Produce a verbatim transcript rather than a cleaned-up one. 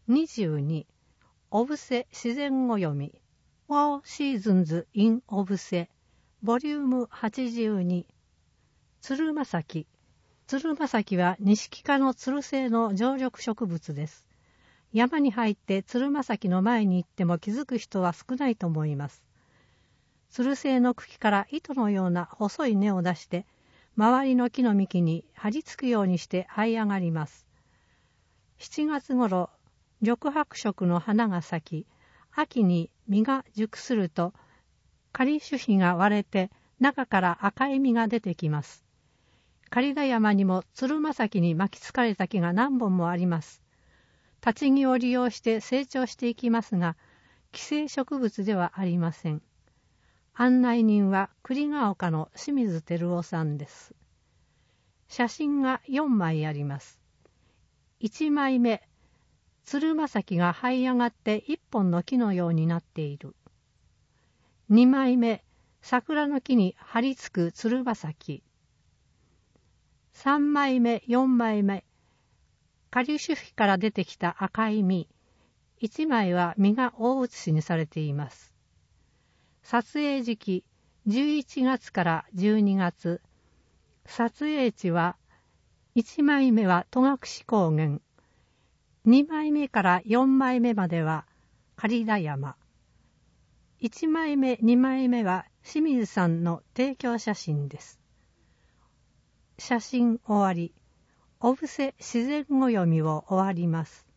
にじゅうに、小布施自然語読み All Seasons in 小布施ボリュームはちじゅうに。鶴正樹。鶴正樹は錦科のつる性の常緑植物です。山に入って鶴正樹の前に行っても気づく人は少ないと思います。つる性の茎から糸のような細い根を出して周りの木の幹に張り付くようにして這い上がります。しちがつ頃、緑白色の花が咲き、秋に実が熟すると、仮種皮が割れて中から赤い実が出てきます。刈田山にも鶴正樹に巻きつかれた木が何本もあります。立ち木を利用して成長していきますが、寄生植物ではありません。案内人は栗ヶ丘の清水照夫さんです。写真がよんまいあります。いちまいめ、鶴正樹が這い上がって一本の木のようになっている。にまいめ、桜の木に張り付く鶴正樹。さんまいめ、よんまいめ、仮種皮から出てきた赤い実。いちまいは実が大写しにされています。撮影時期、じゅういちがつからじゅうにがつ。撮影地はいちまいめは戸隠高原。にまいめからよんまいめまでは刈田山。いちまいめ、にまいめは清水さんの提供写真です。写真終わり。小布施自然語読みを終わります。